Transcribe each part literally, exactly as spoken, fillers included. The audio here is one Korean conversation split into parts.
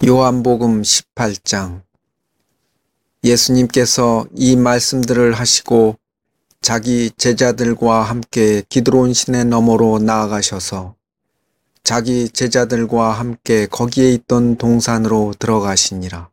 요한복음 십팔 장. 예수님께서 이 말씀들을 하시고 자기 제자들과 함께 기드론 시내 너머로 나아가셔서 자기 제자들과 함께 거기에 있던 동산으로 들어가시니라.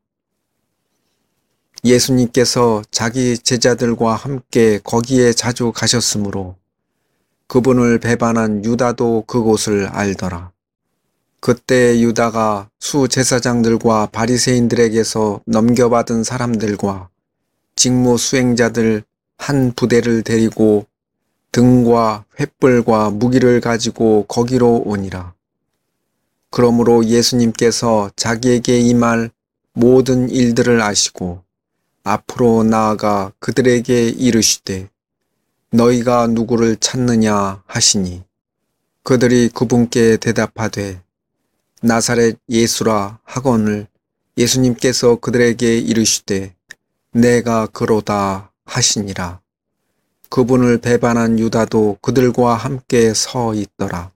예수님께서 자기 제자들과 함께 거기에 자주 가셨으므로 그분을 배반한 유다도 그곳을 알더라. 그때 유다가 수제사장들과 바리새인들에게서 넘겨받은 사람들과 직무 수행자들 한 부대를 데리고 등과 횃불과 무기를 가지고 거기로 오니라. 그러므로 예수님께서 자기에게 임할 모든 일들을 아시고 앞으로 나아가 그들에게 이르시되 너희가 누구를 찾느냐 하시니 그들이 그분께 대답하되 나사렛 예수라 하거늘 예수님께서 그들에게 이르시되 내가 그로다 하시니라. 그분을 배반한 유다도 그들과 함께 서 있더라.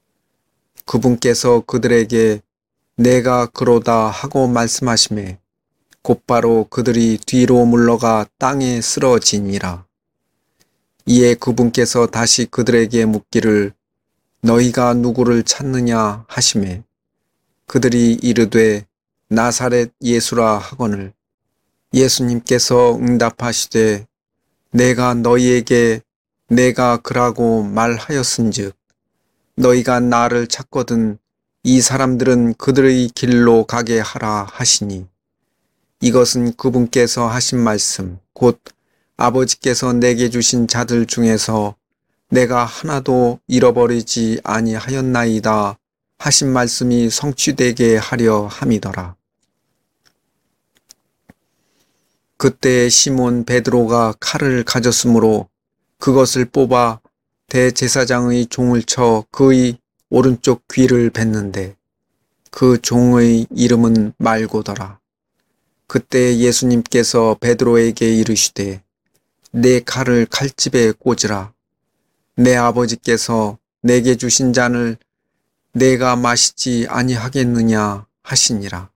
그분께서 그들에게 내가 그로다 하고 말씀하시매 곧바로 그들이 뒤로 물러가 땅에 쓰러지니라. 이에 그분께서 다시 그들에게 묻기를 너희가 누구를 찾느냐 하시매 그들이 이르되 나사렛 예수라 하거늘 예수님께서 응답하시되 내가 너희에게 내가 그라고 말하였은즉 너희가 나를 찾거든 이 사람들은 그들의 길로 가게 하라 하시니 이것은 그분께서 하신 말씀 곧 아버지께서 내게 주신 자들 중에서 내가 하나도 잃어버리지 아니하였나이다 하신 말씀이 성취되게 하려 함이더라. 그때 시몬 베드로가 칼을 가졌으므로 그것을 뽑아 대제사장의 종을 쳐 그의 오른쪽 귀를 뱉는데 그 종의 이름은 말고더라. 그때 예수님께서 베드로에게 이르시되 내 칼을 칼집에 꽂으라. 내 아버지께서 내게 주신 잔을 내가 마시지 아니하겠느냐 하시니라.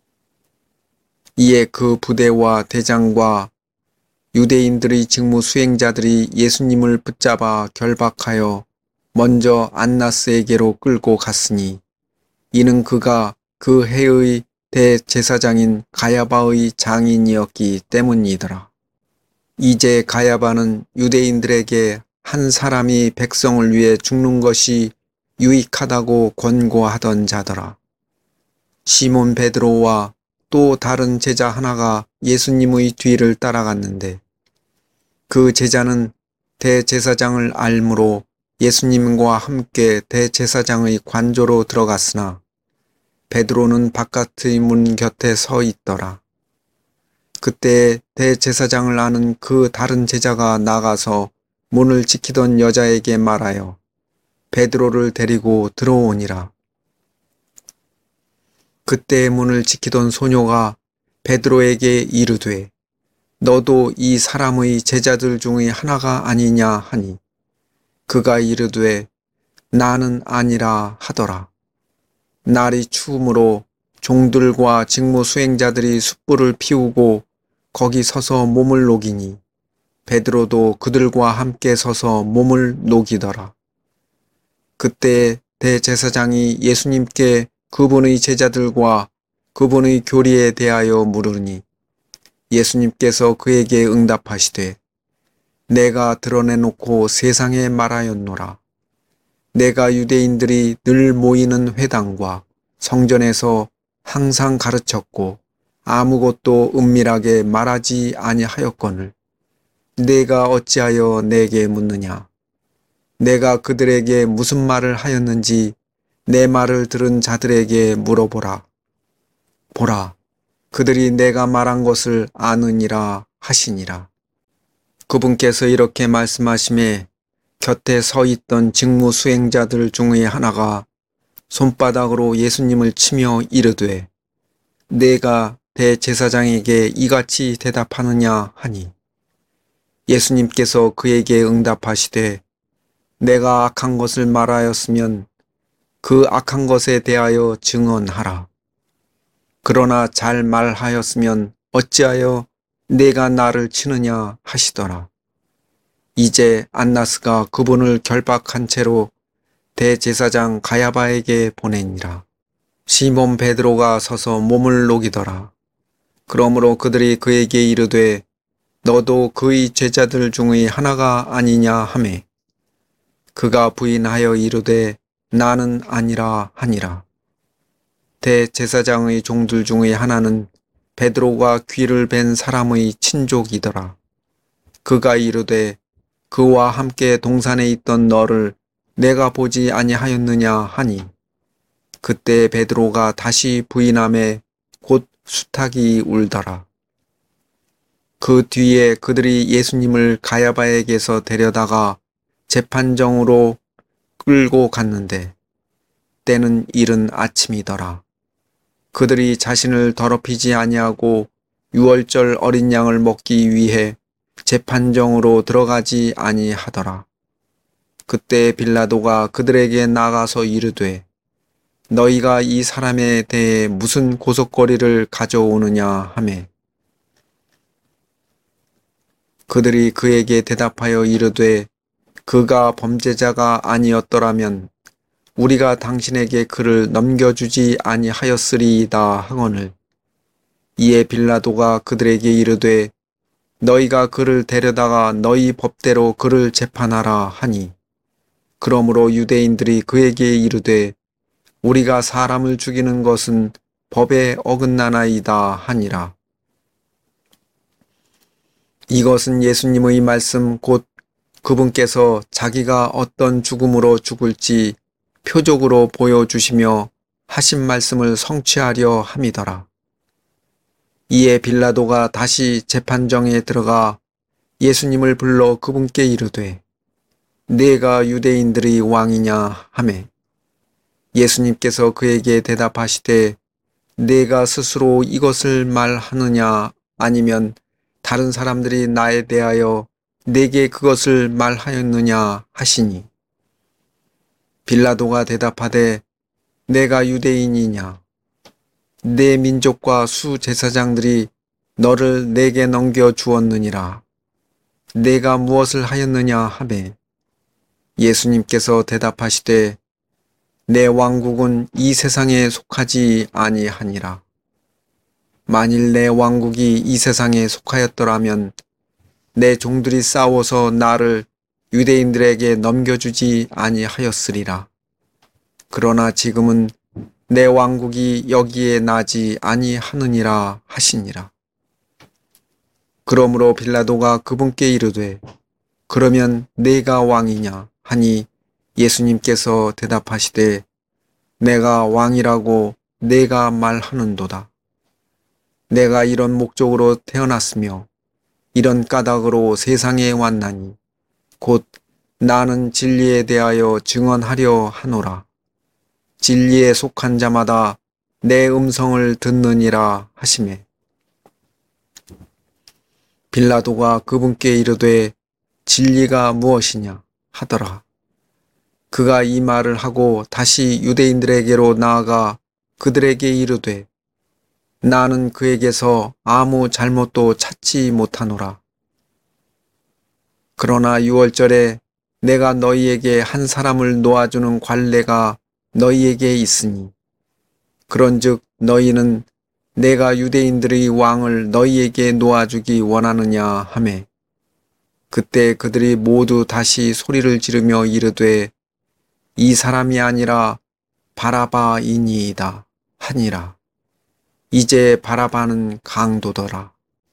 이에 그 부대와 대장과 유대인들의 직무 수행자들이 예수님을 붙잡아 결박하여 먼저 안나스에게로 끌고 갔으니 이는 그가 그 해의 대제사장인 가야바의 장인이었기 때문이더라. 이제 가야바는 유대인들에게 한 사람이 백성을 위해 죽는 것이 유익하다고 권고하던 자더라. 시몬 베드로와 또 다른 제자 하나가 예수님의 뒤를 따라갔는데 그 제자는 대제사장을 알므로 예수님과 함께 대제사장의 관조로 들어갔으나 베드로는 바깥의 문 곁에 서 있더라. 그때 대제사장을 아는 그 다른 제자가 나가서 문을 지키던 여자에게 말하여 베드로를 데리고 들어오니라. 그때 문을 지키던 소녀가 베드로에게 이르되 너도 이 사람의 제자들 중의 하나가 아니냐 하니 그가 이르되 나는 아니라 하더라. 날이 추우므로 종들과 직무 수행자들이 숯불을 피우고 거기 서서 몸을 녹이니 베드로도 그들과 함께 서서 몸을 녹이더라. 그때 대제사장이 예수님께 그분의 제자들과 그분의 교리에 대하여 물으니 예수님께서 그에게 응답하시되 내가 드러내놓고 세상에 말하였노라. 내가 유대인들이 늘 모이는 회당과 성전에서 항상 가르쳤고 아무것도 은밀하게 말하지 아니하였거늘 내가 어찌하여 내게 묻느냐. 내가 그들에게 무슨 말을 하였는지 내 말을 들은 자들에게 물어보라. 보라, 그들이 내가 말한 것을 아느니라 하시니라. 그분께서 이렇게 말씀하시매 곁에 서 있던 직무 수행자들 중의 하나가 손바닥으로 예수님을 치며 이르되 내가 대제사장에게 이같이 대답하느냐 하니 예수님께서 그에게 응답하시되 내가 악한 것을 말하였으면 그 악한 것에 대하여 증언하라. 그러나 잘 말하였으면 어찌하여 내가 나를 치느냐 하시더라. 이제 안나스가 그분을 결박한 채로 대제사장 가야바에게 보내니라. 시몬 베드로가 서서 몸을 녹이더라. 그러므로 그들이 그에게 이르되 너도 그의 제자들 중의 하나가 아니냐 하매 그가 부인하여 이르되 나는 아니라 하니라. 대제사장의 종들 중의 하나는 베드로가 귀를 벤 사람의 친족이더라. 그가 이르되 그와 함께 동산에 있던 너를 내가 보지 아니하였느냐 하니 그때 베드로가 다시 부인하매 곧 수탉이 울더라. 그 뒤에 그들이 예수님을 가야바에게서 데려다가 재판정으로 끌고 갔는데 때는 이른 아침이더라. 그들이 자신을 더럽히지 아니하고 유월절 어린 양을 먹기 위해 재판정으로 들어가지 아니하더라. 그때 빌라도가 그들에게 나가서 이르되 너희가 이 사람에 대해 무슨 고속거리를 가져오느냐 하매 그들이 그에게 대답하여 이르되 그가 범죄자가 아니었더라면 우리가 당신에게 그를 넘겨주지 아니하였으리이다 하거늘. 이에 빌라도가 그들에게 이르되 너희가 그를 데려다가 너희 법대로 그를 재판하라 하니 그러므로 유대인들이 그에게 이르되 우리가 사람을 죽이는 것은 법에 어긋나나이다 하니라. 이것은 예수님의 말씀 곧 그분께서 자기가 어떤 죽음으로 죽을지 표적으로 보여주시며 하신 말씀을 성취하려 함이더라. 이에 빌라도가 다시 재판정에 들어가 예수님을 불러 그분께 이르되 네가 유대인들의 왕이냐 하매 예수님께서 그에게 대답하시되 네가 스스로 이것을 말하느냐 아니면 다른 사람들이 나에 대하여 내게 그것을 말하였느냐 하시니 빌라도가 대답하되 내가 유대인이냐 내 민족과 수제사장들이 너를 내게 넘겨 주었느니라. 내가 무엇을 하였느냐 하매 예수님께서 대답하시되 내 왕국은 이 세상에 속하지 아니하니라. 만일 내 왕국이 이 세상에 속하였더라면 내 종들이 싸워서 나를 유대인들에게 넘겨주지 아니하였으리라. 그러나 지금은 내 왕국이 여기에 나지 아니하느니라 하시니라. 그러므로 빌라도가 그분께 이르되 그러면 내가 왕이냐 하니 예수님께서 대답하시되 내가 왕이라고 내가 말하는도다. 내가 이런 목적으로 태어났으며 이런 까닭으로 세상에 왔나니 곧 나는 진리에 대하여 증언하려 하노라. 진리에 속한 자마다 내 음성을 듣느니라 하시매 빌라도가 그분께 이르되 진리가 무엇이냐 하더라. 그가 이 말을 하고 다시 유대인들에게로 나아가 그들에게 이르되 나는 그에게서 아무 잘못도 찾지 못하노라. 그러나 유월절에 내가 너희에게 한 사람을 놓아주는 관례가 너희에게 있으니 그런즉 너희는 내가 유대인들의 왕을 너희에게 놓아주기 원하느냐 하매 그때 그들이 모두 다시 소리를 지르며 이르되 이 사람이 아니라 바라바이니이다 하니라. 이제 바라바는 강도더라.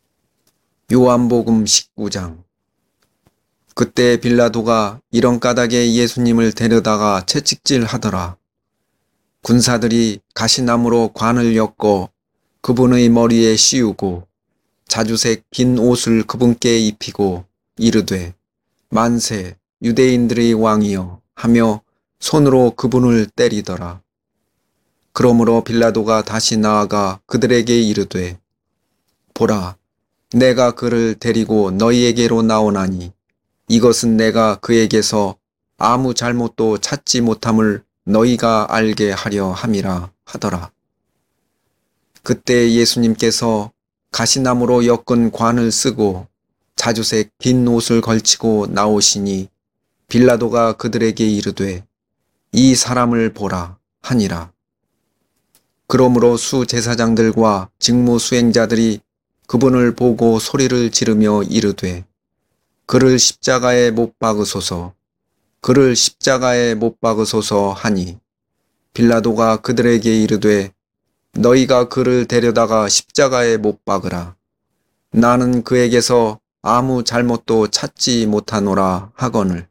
요한복음 십구 장. 그때 빌라도가 이런 까닭에 예수님을 데려다가 채찍질하더라. 군사들이 가시나무로 관을 엮어 그분의 머리에 씌우고 자주색 긴 옷을 그분께 입히고 이르되 만세 유대인들의 왕이여 하며 손으로 그분을 때리더라. 그러므로 빌라도가 다시 나아가 그들에게 이르되 보라 내가 그를 데리고 너희에게로 나오나니 이것은 내가 그에게서 아무 잘못도 찾지 못함을 너희가 알게 하려 함이라 하더라. 그때 예수님께서 가시나무로 엮은 관을 쓰고 자주색 긴 옷을 걸치고 나오시니 빌라도가 그들에게 이르되 이 사람을 보라 하니라. 그러므로 수제사장들과 직무수행자들이 그분을 보고 소리를 지르며 이르되 그를 십자가에 못 박으소서, 그를 십자가에 못 박으소서 하니 빌라도가 그들에게 이르되 너희가 그를 데려다가 십자가에 못 박으라. 나는 그에게서 아무 잘못도 찾지 못하노라 하거늘.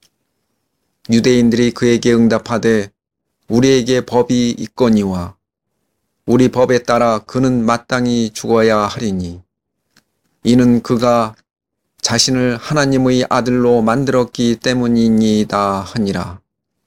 유대인들이 그에게 응답하되 우리에게 법이 있거니와 우리 법에 따라 그는 마땅히 죽어야 하리니 이는 그가 자신을 하나님의 아들로 만들었기 때문이니이다 하니라.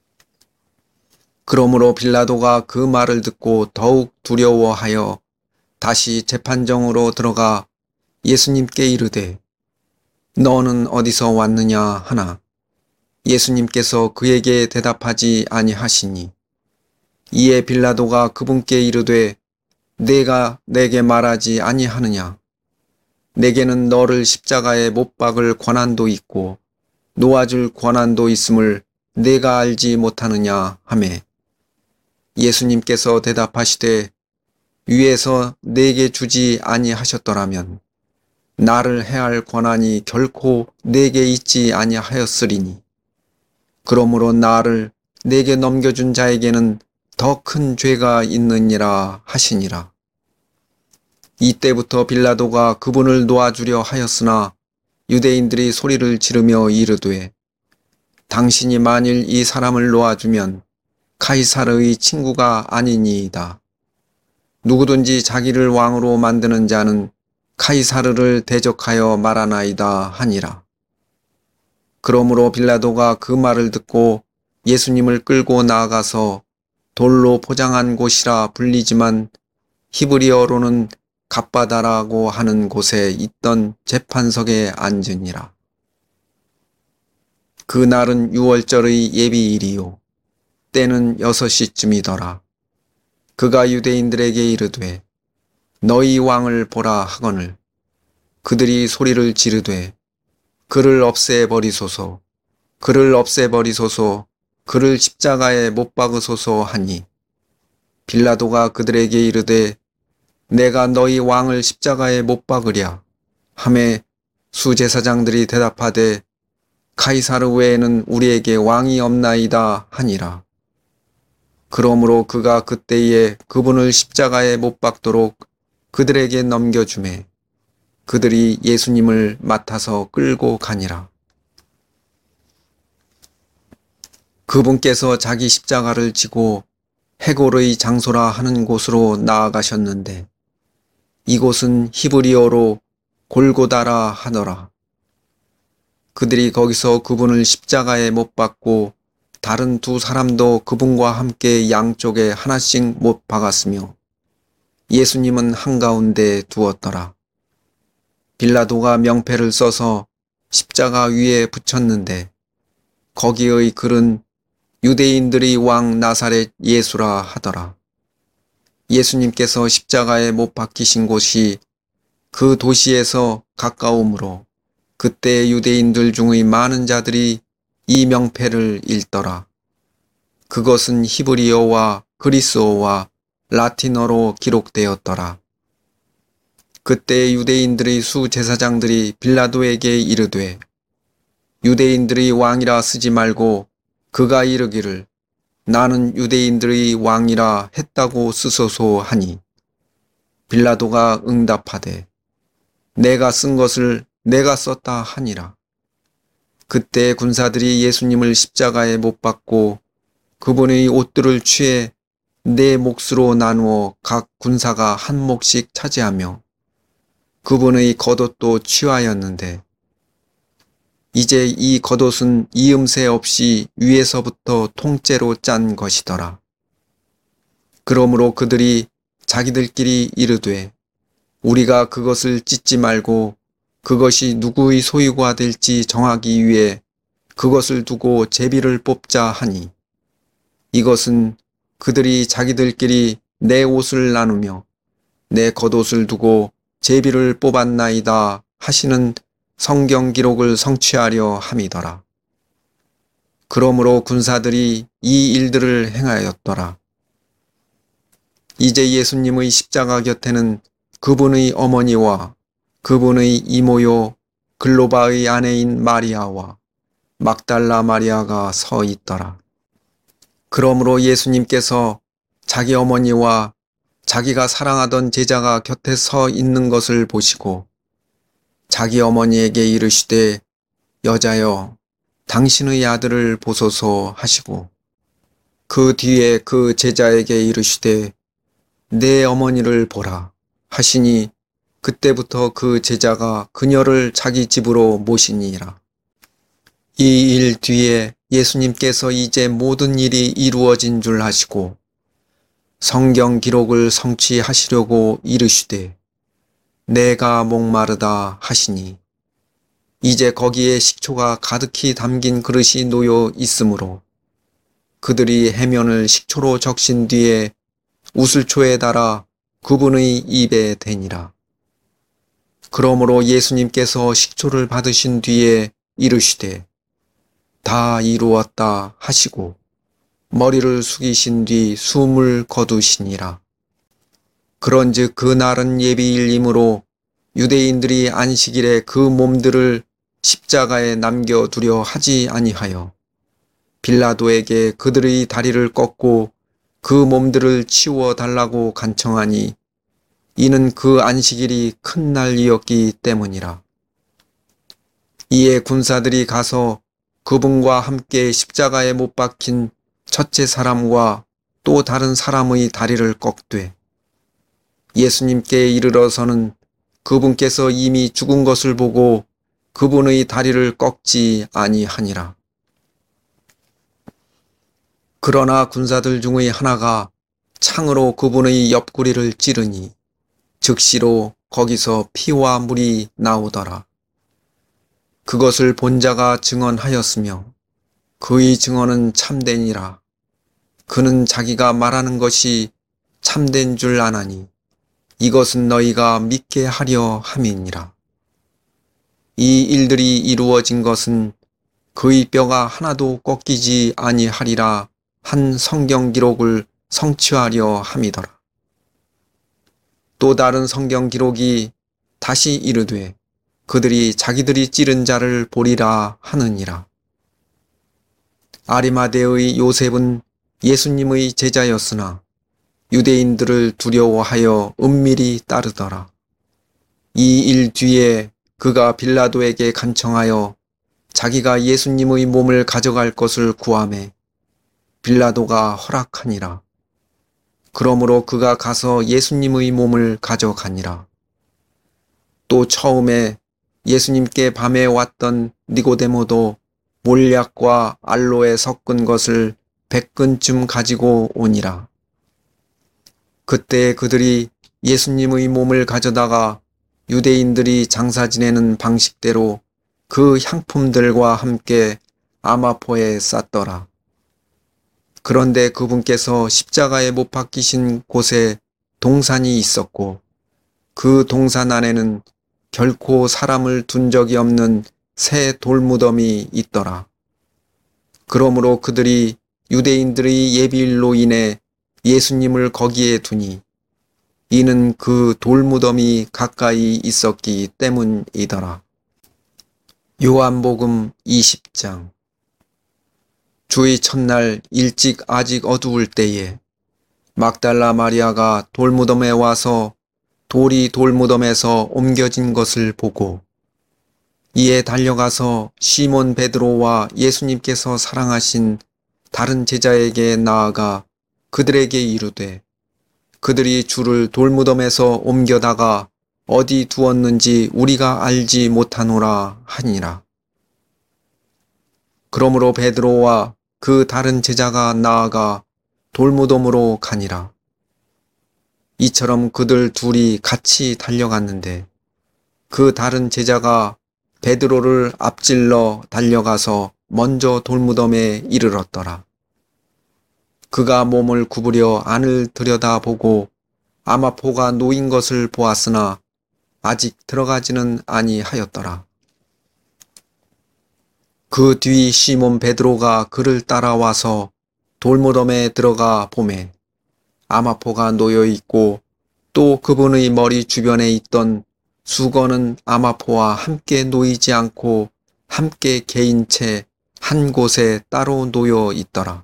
그러므로 빌라도가 그 말을 듣고 더욱 두려워하여 다시 재판정으로 들어가 예수님께 이르되 너는 어디서 왔느냐 하나 예수님께서 그에게 대답하지 아니하시니 이에 빌라도가 그분께 이르되 내가 내게 말하지 아니하느냐 내게는 너를 십자가에 못 박을 권한도 있고 놓아줄 권한도 있음을 내가 알지 못하느냐 하매 예수님께서 대답하시되 위에서 내게 주지 아니하셨더라면 나를 해할 권한이 결코 내게 있지 아니하였으리니 그러므로 나를 내게 넘겨준 자에게는 더 큰 죄가 있느니라 하시니라. 이때부터 빌라도가 그분을 놓아주려 하였으나 유대인들이 소리를 지르며 이르되 당신이 만일 이 사람을 놓아주면 카이사르의 친구가 아니니이다. 누구든지 자기를 왕으로 만드는 자는 카이사르를 대적하여 말하나이다 하니라. 그러므로 빌라도가 그 말을 듣고 예수님을 끌고 나아가서 돌로 포장한 곳이라 불리지만 히브리어로는 갓바다라고 하는 곳에 있던 재판석에 앉으니라. 그날은 유월절의 예비일이요 때는 여섯 시쯤이더라. 그가 유대인들에게 이르되 너희 왕을 보라 하거늘 그들이 소리를 지르되 그를 없애버리소서, 그를 없애버리소서, 그를 십자가에 못 박으소서 하니 빌라도가 그들에게 이르되 내가 너희 왕을 십자가에 못 박으랴 하매 수제사장들이 대답하되 카이사르 외에는 우리에게 왕이 없나이다 하니라. 그러므로 그가 그때에 그분을 십자가에 못 박도록 그들에게 넘겨주매 그들이 예수님을 맡아서 끌고 가니라. 그분께서 자기 십자가를 지고 해골의 장소라 하는 곳으로 나아가셨는데 이곳은 히브리어로 골고다라 하더라. 그들이 거기서 그분을 십자가에 못 박고 다른 두 사람도 그분과 함께 양쪽에 하나씩 못 박았으며 예수님은 한가운데 두었더라. 빌라도가 명패를 써서 십자가 위에 붙였는데 거기의 글은 유대인들의 왕 나사렛 예수라 하더라. 예수님께서 십자가에 못 박히신 곳이 그 도시에서 가까우므로 그때 유대인들 중의 많은 자들이 이 명패를 읽더라. 그것은 히브리어와 그리스어와 라틴어로 기록되었더라. 그때 유대인들의 수제사장들이 빌라도에게 이르되 유대인들의 왕이라 쓰지 말고 그가 이르기를 나는 유대인들의 왕이라 했다고 쓰소서 하니 빌라도가 응답하되 내가 쓴 것을 내가 썼다 하니라. 그때 군사들이 예수님을 십자가에 못 박고 그분의 옷들을 취해 네 몫으로 나누어 각 군사가 한 몫씩 차지하며 그분의 겉옷도 취하였는데 이제 이 겉옷은 이음새 없이 위에서부터 통째로 짠 것이더라. 그러므로 그들이 자기들끼리 이르되 우리가 그것을 찢지 말고 그것이 누구의 소유가 될지 정하기 위해 그것을 두고 제비를 뽑자 하니 이것은 그들이 자기들끼리 내 옷을 나누며 내 겉옷을 두고 제비를 뽑았나이다 하시는 성경 기록을 성취하려 함이더라. 그러므로 군사들이 이 일들을 행하였더라. 이제 예수님의 십자가 곁에는 그분의 어머니와 그분의 이모요 글로바의 아내인 마리아와 막달라 마리아가 서 있더라. 그러므로 예수님께서 자기 어머니와 자기가 사랑하던 제자가 곁에 서 있는 것을 보시고 자기 어머니에게 이르시되 여자여 당신의 아들을 보소서 하시고 그 뒤에 그 제자에게 이르시되 내 어머니를 보라 하시니 그때부터 그 제자가 그녀를 자기 집으로 모시니라. 이 일 뒤에 예수님께서 이제 모든 일이 이루어진 줄 아시고 성경 기록을 성취하시려고 이르시되 내가 목마르다 하시니 이제 거기에 식초가 가득히 담긴 그릇이 놓여 있으므로 그들이 해면을 식초로 적신 뒤에 우슬초에 달아 그분의 입에 대니라. 그러므로 예수님께서 식초를 받으신 뒤에 이르시되 다 이루었다 하시고 머리를 숙이신 뒤 숨을 거두시니라. 그런즉 그 날은 예비일이므로 유대인들이 안식일에 그 몸들을 십자가에 남겨두려 하지 아니하여 빌라도에게 그들의 다리를 꺾고 그 몸들을 치워 달라고 간청하니 이는 그 안식일이 큰 날이었기 때문이라. 이에 군사들이 가서 그분과 함께 십자가에 못 박힌 첫째 사람과 또 다른 사람의 다리를 꺾되 예수님께 이르러서는 그분께서 이미 죽은 것을 보고 그분의 다리를 꺾지 아니하니라. 그러나 군사들 중의 하나가 창으로 그분의 옆구리를 찌르니 즉시로 거기서 피와 물이 나오더라. 그것을 본 자가 증언하였으며 그의 증언은 참되니라. 그는 자기가 말하는 것이 참된 줄 아나니 이것은 너희가 믿게 하려 함이니라. 이 일들이 이루어진 것은 그의 뼈가 하나도 꺾이지 아니하리라 한 성경 기록을 성취하려 함이더라. 또 다른 성경 기록이 다시 이르되 그들이 자기들이 찌른 자를 보리라 하느니라. 아리마대의 요셉은 예수님의 제자였으나 유대인들을 두려워하여 은밀히 따르더라. 이 일 뒤에 그가 빌라도에게 간청하여 자기가 예수님의 몸을 가져갈 것을 구하매 빌라도가 허락하니라. 그러므로 그가 가서 예수님의 몸을 가져가니라. 또 처음에 예수님께 밤에 왔던 니고데모도 몰약과 알로에 섞은 것을 백 근쯤 가지고 오니라. 그때 그들이 예수님의 몸을 가져다가 유대인들이 장사 지내는 방식대로 그 향품들과 함께 아마포에 쌌더라. 그런데 그분께서 십자가에 못 박히신 곳에 동산이 있었고 그 동산 안에는 결코 사람을 둔 적이 없는 새 돌무덤이 있더라. 그러므로 그들이 유대인들의 예비일로 인해 예수님을 거기에 두니 이는 그 돌무덤이 가까이 있었기 때문이더라. 요한복음 이십 장. 주의 첫날 일찍 아직 어두울 때에 막달라 마리아가 돌무덤에 와서 돌이 돌무덤에서 옮겨진 것을 보고 이에 달려가서 시몬 베드로와 예수님께서 사랑하신 다른 제자에게 나아가 그들에게 이르되 그들이 주를 돌무덤에서 옮겨다가 어디 두었는지 우리가 알지 못하노라 하니라. 그러므로 베드로와 그 다른 제자가 나아가 돌무덤으로 가니라. 이처럼 그들 둘이 같이 달려갔는데 그 다른 제자가 베드로를 앞질러 달려가서 먼저 돌무덤에 이르렀더라. 그가 몸을 구부려 안을 들여다보고 아마포가 놓인 것을 보았으나 아직 들어가지는 아니하였더라. 그 뒤 시몬 베드로가 그를 따라와서 돌무덤에 들어가 보매 아마포가 놓여 있고 또 그분의 머리 주변에 있던 수건은 아마포와 함께 놓이지 않고 함께 개인 채 한 곳에 따로 놓여 있더라.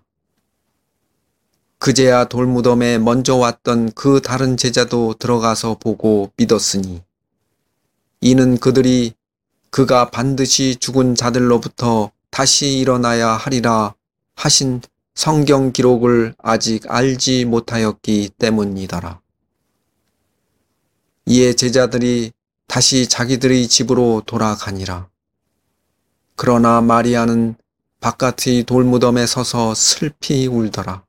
그제야 돌무덤에 먼저 왔던 그 다른 제자도 들어가서 보고 믿었으니 이는 그들이 그가 반드시 죽은 자들로부터 다시 일어나야 하리라 하신 성경 기록을 아직 알지 못하였기 때문이더라. 이에 제자들이 다시 자기들의 집으로 돌아가니라. 그러나 마리아는 바깥의 돌무덤에 서서 슬피 울더라.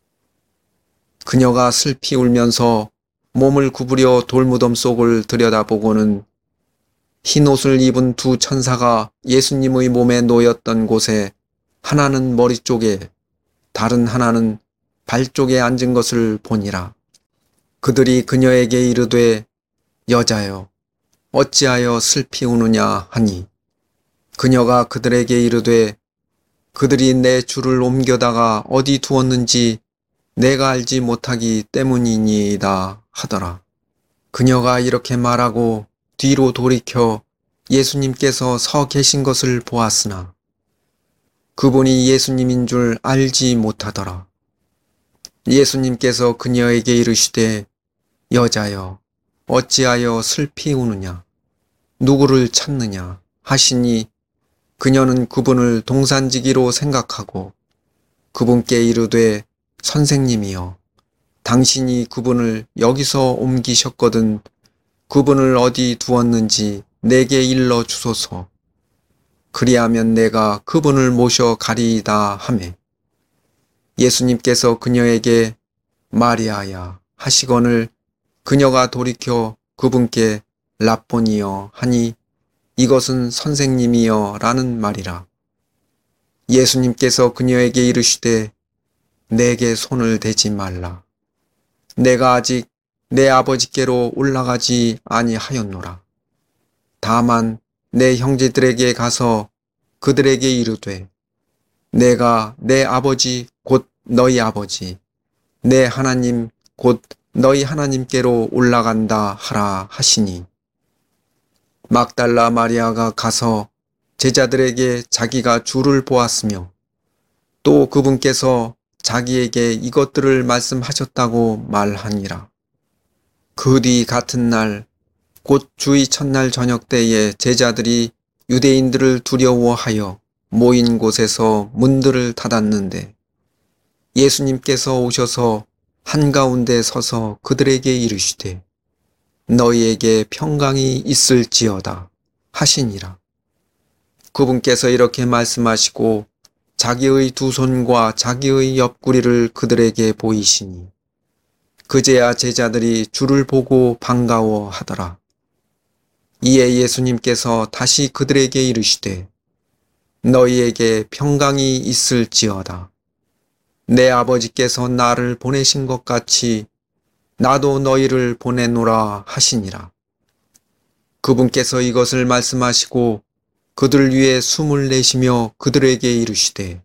그녀가 슬피 울면서 몸을 구부려 돌무덤 속을 들여다보고는 흰 옷을 입은 두 천사가 예수님의 몸에 놓였던 곳에 하나는 머리 쪽에 다른 하나는 발 쪽에 앉은 것을 보니라. 그들이 그녀에게 이르되 여자여 어찌하여 슬피 우느냐 하니 그녀가 그들에게 이르되 그들이 내 주를 옮겨다가 어디 두었는지 내가 알지 못하기 때문이니이다 하더라. 그녀가 이렇게 말하고 뒤로 돌이켜 예수님께서 서 계신 것을 보았으나 그분이 예수님인 줄 알지 못하더라. 예수님께서 그녀에게 이르시되 여자여 어찌하여 슬피 우느냐 누구를 찾느냐 하시니 그녀는 그분을 동산지기로 생각하고 그분께 이르되 선생님이여 당신이 그분을 여기서 옮기셨거든 그분을 어디 두었는지 내게 일러 주소서. 그리하면 내가 그분을 모셔 가리이다 하매 예수님께서 그녀에게 마리아야 하시거늘 그녀가 돌이켜 그분께 랍보니여 하니 이것은 선생님이여 라는 말이라. 예수님께서 그녀에게 이르시되 내게 손을 대지 말라. 내가 아직 내 아버지께로 올라가지 아니하였노라. 다만 내 형제들에게 가서 그들에게 이르되 내가 내 아버지 곧 너희 아버지 내 하나님 곧 너희 하나님께로 올라간다 하라 하시니 막달라 마리아가 가서 제자들에게 자기가 주를 보았으며 또 그분께서 자기에게 이것들을 말씀하셨다고 말하니라. 그 뒤 같은 날 곧 주의 첫날 저녁 때에 제자들이 유대인들을 두려워하여 모인 곳에서 문들을 닫았는데 예수님께서 오셔서 한가운데 서서 그들에게 이르시되 너희에게 평강이 있을지어다 하시니라. 그분께서 이렇게 말씀하시고 자기의 두 손과 자기의 옆구리를 그들에게 보이시니 그제야 제자들이 주를 보고 반가워하더라. 이에 예수님께서 다시 그들에게 이르시되 너희에게 평강이 있을지어다. 내 아버지께서 나를 보내신 것 같이 나도 너희를 보내노라 하시니라. 그분께서 이것을 말씀하시고 그들 위에 숨을 내쉬며 그들에게 이르시되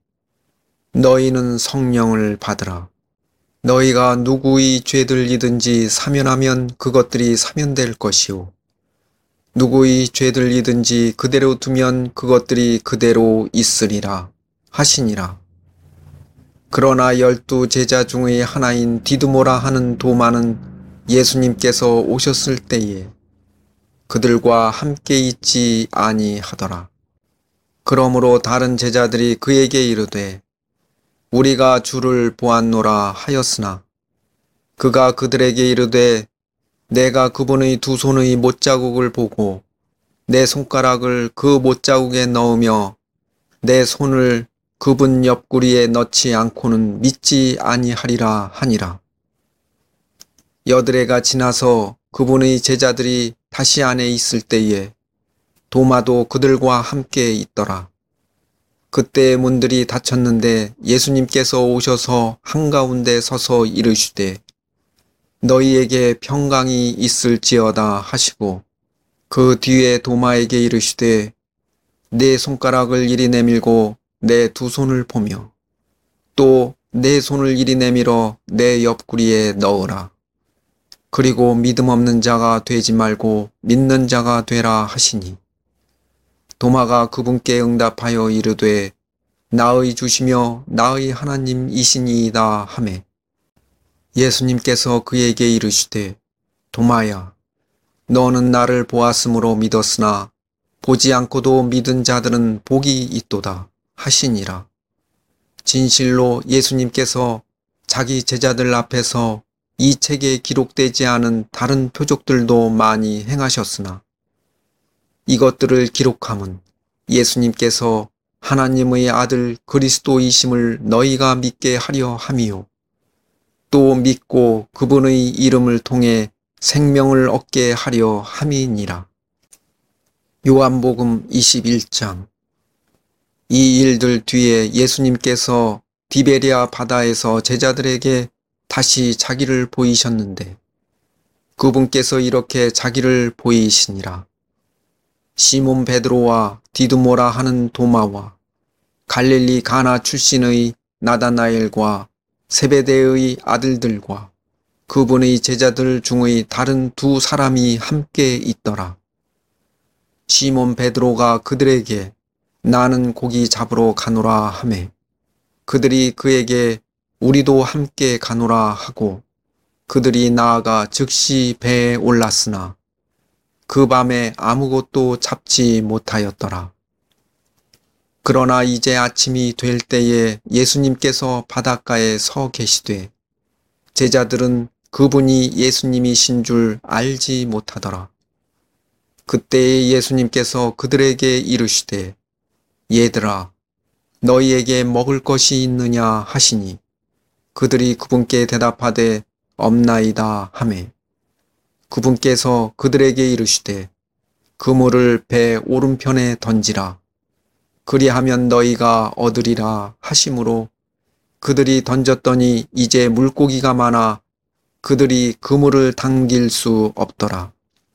너희는 성령을 받으라. 너희가 누구의 죄들이든지 사면하면 그것들이 사면될 것이요 누구의 죄들이든지 그대로 두면 그것들이 그대로 있으리라 하시니라. 그러나 열두 제자 중의 하나인 디두모라 하는 도마는 예수님께서 오셨을 때에 그들과 함께 있지 아니하더라. 그러므로 다른 제자들이 그에게 이르되 우리가 주를 보았노라 하였으나 그가 그들에게 이르되 내가 그분의 두 손의 못자국을 보고 내 손가락을 그 못자국에 넣으며 내 손을 그분 옆구리에 넣지 않고는 믿지 아니하리라 하니라. 여드레가 지나서 그분의 제자들이 다시 안에 있을 때에 도마도 그들과 함께 있더라. 그때 문들이 닫혔는데 예수님께서 오셔서 한가운데 서서 이르시되 너희에게 평강이 있을지어다 하시고 그 뒤에 도마에게 이르시되 내 손가락을 이리 내밀고 내 두 손을 보며 또 내 손을 이리 내밀어 내 옆구리에 넣으라. 그리고 믿음 없는 자가 되지 말고 믿는 자가 되라 하시니 도마가 그분께 응답하여 이르되 나의 주시며 나의 하나님이시니이다 하매 예수님께서 그에게 이르시되 도마야 너는 나를 보았으므로 믿었으나 보지 않고도 믿은 자들은 복이 있도다 하시니라. 진실로 예수님께서 자기 제자들 앞에서 이 책에 기록되지 않은 다른 표적들도 많이 행하셨으나 이것들을 기록함은 예수님께서 하나님의 아들 그리스도이심을 너희가 믿게 하려 함이요 또 믿고 그분의 이름을 통해 생명을 얻게 하려 함이니라. 요한복음 이십일 장. 이 일들 뒤에 예수님께서 디베리아 바다에서 제자들에게 다시 자기를 보이셨는데 그분께서 이렇게 자기를 보이시니라. 시몬 베드로와 디두모라 하는 도마와 갈릴리 가나 출신의 나다나엘과 세베대의 아들들과 그분의 제자들 중의 다른 두 사람이 함께 있더라. 시몬 베드로가 그들에게 나는 고기 잡으러 가노라 하매 그들이 그에게 우리도 함께 가노라 하고 그들이 나아가 즉시 배에 올랐으나 그 밤에 아무것도 잡지 못하였더라. 그러나 이제 아침이 될 때에 예수님께서 바닷가에 서 계시되 제자들은 그분이 예수님이신 줄 알지 못하더라. 그때에 예수님께서 그들에게 이르시되 얘들아 너희에게 먹을 것이 있느냐 하시니 그들이 그분께 대답하되 없나이다 하매 그분께서 그들에게 이르시되 그물을 배 오른편에 던지라. 그리하면 너희가 얻으리라 하심으로 그들이 던졌더니 이제 물고기가 많아 그들이 그물을 당길 수 없더라.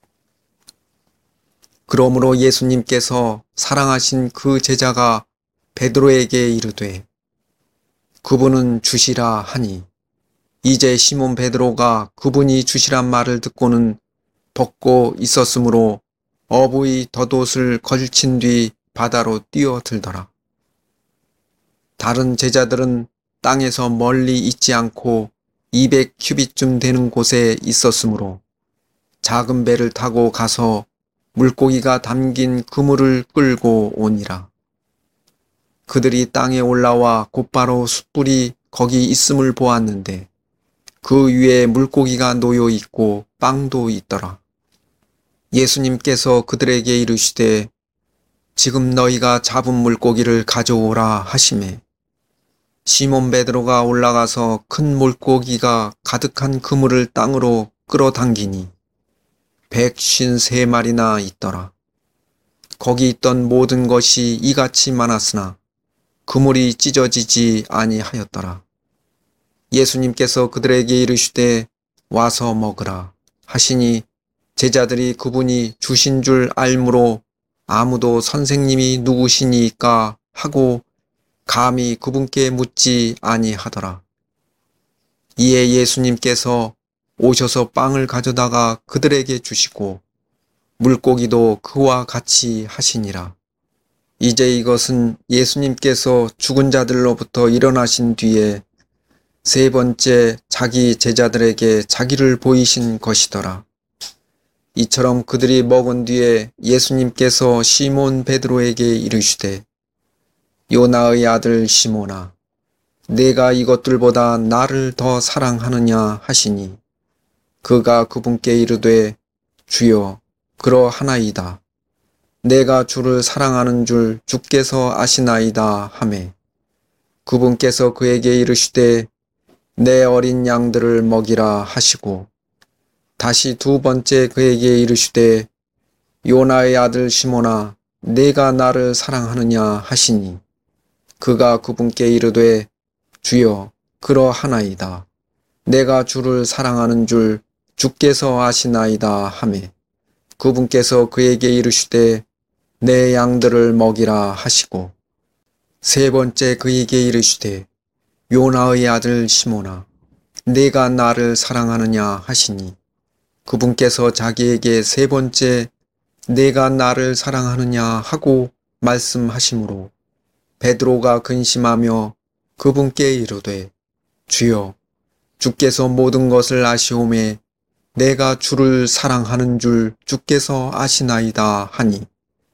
그러므로 예수님께서 사랑하신 그 제자가 베드로에게 이르되 그분은 주시라 하니 이제 시몬 베드로가 그분이 주시란 말을 듣고는 벗고 있었으므로 어부의 덧옷을 걸친 뒤 바다로 뛰어들더라. 다른 제자들은 땅에서 멀리 있지 않고 이백 큐빗쯤 되는 곳에 있었으므로 작은 배를 타고 가서 물고기가 담긴 그물을 끌고 오니라. 그들이 땅에 올라와 곧바로 숯불이 거기 있음을 보았는데 그 위에 물고기가 놓여 있고 빵도 있더라. 예수님께서 그들에게 이르시되 지금 너희가 잡은 물고기를 가져오라 하시매 시몬 베드로가 올라가서 큰 물고기가 가득한 그물을 땅으로 끌어당기니 백쉰세 마리나 있더라. 거기 있던 모든 것이 이같이 많았으나 그물이 찢어지지 아니하였더라. 예수님께서 그들에게 이르시되 와서 먹으라 하시니 제자들이 그분이 주신 줄 알므로 아무도 선생님이 누구시니까 하고 감히 그분께 묻지 아니하더라. 이에 예수님께서 오셔서 빵을 가져다가 그들에게 주시고 물고기도 그와 같이 하시니라. 이제 이것은 예수님께서 죽은 자들로부터 일어나신 뒤에 세 번째 자기 제자들에게 자기를 보이신 것이더라. 이처럼 그들이 먹은 뒤에 예수님께서 시몬 베드로에게 이르시되 요나의 아들 시몬아 내가 이것들보다 나를 더 사랑하느냐 하시니 그가 그분께 이르되 주여 그러하나이다. 내가 주를 사랑하는 줄 주께서 아시나이다 하매 그분께서 그에게 이르시되 내 어린 양들을 먹이라 하시고 다시 두 번째 그에게 이르시되 요나의 아들 시몬아 내가 나를 사랑하느냐 하시니 그가 그분께 이르되 주여 그러하나이다. 내가 주를 사랑하는 줄 주께서 아시나이다 하매 그분께서 그에게 이르시되 내 양들을 먹이라 하시고 세 번째 그에게 이르시되 요나의 아들 시몬아 내가 나를 사랑하느냐 하시니 그분께서 자기에게 세 번째 내가 나를 사랑하느냐 하고 말씀하시므로 베드로가 근심하며 그분께 이르되 주여 주께서 모든 것을 아시오매 내가 주를 사랑하는 줄 주께서 아시나이다 하니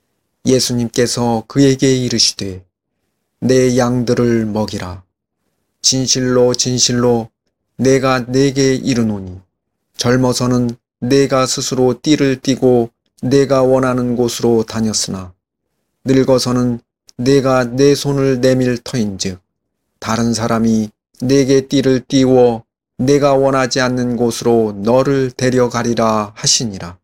예수님께서 그에게 이르시되 내 양들을 먹이라. 진실로 진실로 내가 네게 이르노니 젊어서는 내가 스스로 띠를 띠고 내가 원하는 곳으로 다녔으나 늙어서는 내가 내 손을 내밀 터인즉 다른 사람이 내게 띠를 띠워 내가 원하지 않는 곳으로 너를 데려가리라 하시니라.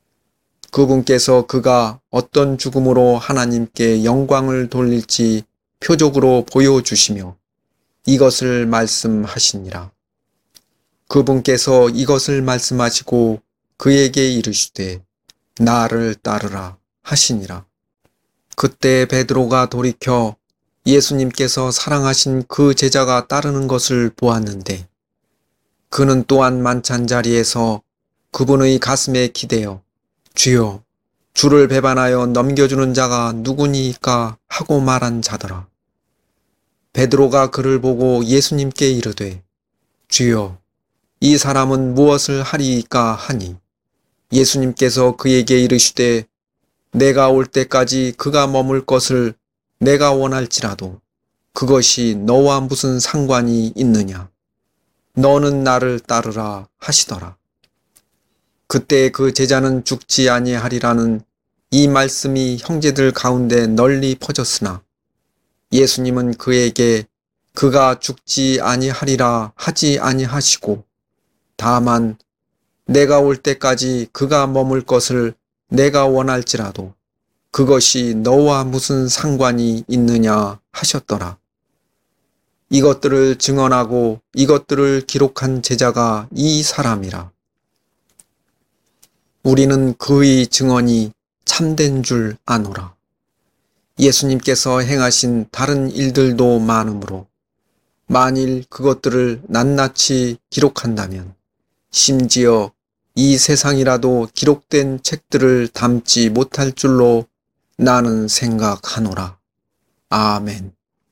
그분께서 그가 어떤 죽음으로 하나님께 영광을 돌릴지 표적으로 보여주시며 이것을 말씀하시니라. 그분께서 이것을 말씀하시고 그에게 이르시되 나를 따르라 하시니라. 그때 베드로가 돌이켜 예수님께서 사랑하신 그 제자가 따르는 것을 보았는데 그는 또한 만찬자리에서 그분의 가슴에 기대어 주여 주를 배반하여 넘겨주는 자가 누구니까 하고 말한 자더라. 베드로가 그를 보고 예수님께 이르되 주여 이 사람은 무엇을 하리이까 하니 예수님께서 그에게 이르시되 내가 올 때까지 그가 머물 것을 내가 원할지라도 그것이 너와 무슨 상관이 있느냐. 너는 나를 따르라 하시더라. 그때 그 제자는 죽지 아니하리라는 이 말씀이 형제들 가운데 널리 퍼졌으나 예수님은 그에게 그가 죽지 아니하리라 하지 아니하시고 다만 내가 올 때까지 그가 머물 것을 내가 원할지라도 그것이 너와 무슨 상관이 있느냐 하셨더라. 이것들을 증언하고 이것들을 기록한 제자가 이 사람이라. 우리는 그의 증언이 참된 줄 아노라. 예수님께서 행하신 다른 일들도 많으므로 만일 그것들을 낱낱이 기록한다면 심지어 이 세상이라도 기록된 책들을 담지 못할 줄로 나는 생각하노라. 아멘.